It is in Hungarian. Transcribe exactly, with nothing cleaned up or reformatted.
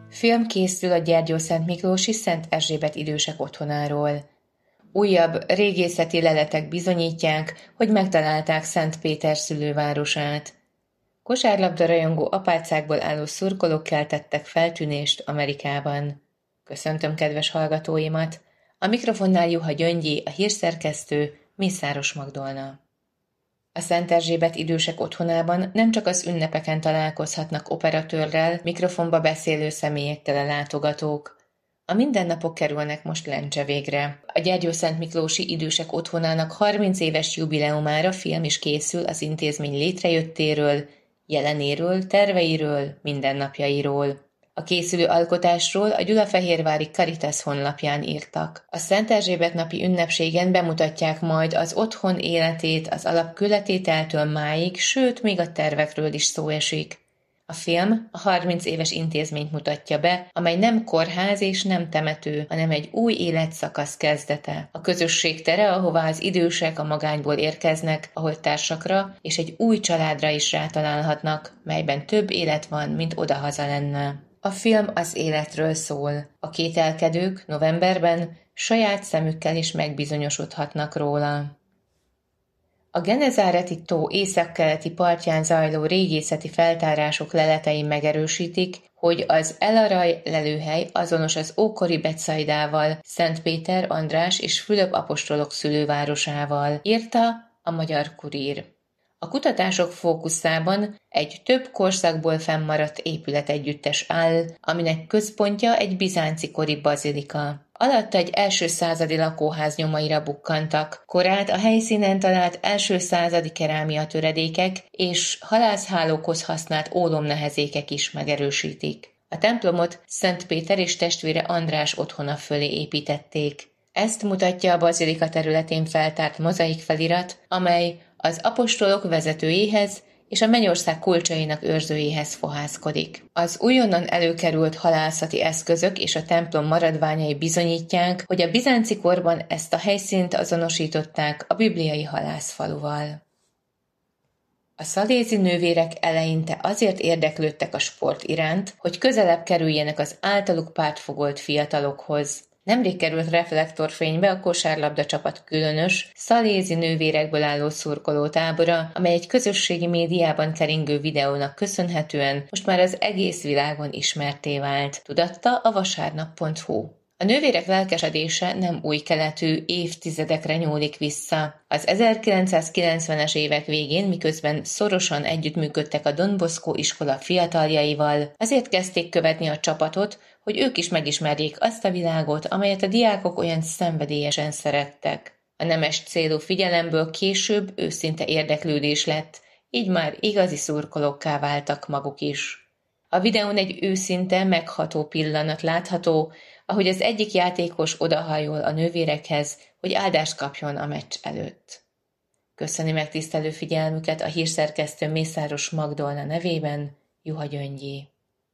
Film készül a Gyergyószentmiklósi Szent Erzsébet idősek otthonáról. Újabb régészeti leletek bizonyítják, hogy megtalálták Szent Péter szülővárosát. Kosárlabda-rajongó apácákból álló szurkolók keltettek feltűnést Amerikában. Köszöntöm kedves hallgatóimat! A mikrofonnál Juha Gyöngyi, a hírszerkesztő, Mészáros Magdolna. A Szent Erzsébet idősek otthonában nem csak az ünnepeken találkozhatnak operatőrrel, mikrofonba beszélő személyekkel a látogatók. A mindennapok kerülnek most lencse végre. A Gyergyószentmiklósi idősek otthonának harminc éves jubileumára film is készül az intézmény létrejöttéről, jelenéről, terveiről, mindennapjairól. A készülő alkotásról a Gyulafehérvári Caritas honlapján írtak. A Szent Erzsébet napi ünnepségen bemutatják majd az otthon életét az alapkőletételtől máig, sőt, még a tervekről is szó esik. A film a harminc éves intézményt mutatja be, amely nem kórház és nem temető, hanem egy új életszakasz kezdete. A közösség tere, ahová az idősek a magányból érkeznek, ahol társakra és egy új családra is rátalálhatnak, melyben több élet van, mint odahaza lenne. A film az életről szól. A kételkedők novemberben saját szemükkel is megbizonyosodhatnak róla. A Genezáreti tó északkeleti partján zajló régészeti feltárások leletei megerősítik, hogy az El Araj lelőhely azonos az ókori Betsaidával, Szent Péter, András és Fülöp apostolok szülővárosával, írta a Magyar Kurír. A kutatások fókuszában egy több korszakból fennmaradt épületegyüttes áll, aminek központja egy bizánci kori bazilika. Alatta egy első századi lakóház nyomaira bukkantak, korát a helyszínen talált első századi kerámia töredékek és halászhálókhoz használt ólomnehezékek is megerősítik. A templomot Szent Péter és testvére András otthona fölé építették. Ezt mutatja a bazilika területén feltárt mozaik felirat, amely az apostolok vezetőjéhez és a mennyország kulcsainak őrzőjéhez fohászkodik. Az újonnan előkerült halászati eszközök és a templom maradványai bizonyítják, hogy a bizánci korban ezt a helyszínt azonosították a bibliai halászfaluval. A szalézi nővérek eleinte azért érdeklődtek a sport iránt, hogy közelebb kerüljenek az általuk pártfogolt fiatalokhoz. Nemrég került reflektorfénybe a kosárlabda csapat különös, szalézi nővérekből álló szurkolótábora, amely egy közösségi médiában keringő videónak köszönhetően most már az egész világon ismertté vált, tudatta a vasárnap pont hu. A nővérek lelkesedése nem új keletű, évtizedekre nyúlik vissza. Az ezerkilencszázkilencvenes évek végén, miközben szorosan együttműködtek a Don Bosco iskola fiataljaival, azért kezdték követni a csapatot, hogy ők is megismerjék azt a világot, amelyet a diákok olyan szenvedélyesen szerettek. A nemes célú figyelemből később őszinte érdeklődés lett, így már igazi szurkolókká váltak maguk is. A videón egy őszinte, megható pillanat látható, ahogy az egyik játékos odahajol a nővérekhez, hogy áldást kapjon a meccs előtt. Köszöni megtisztelő figyelmüket a hírszerkesztő Mészáros Magdolna nevében, Juha Gyöngyi.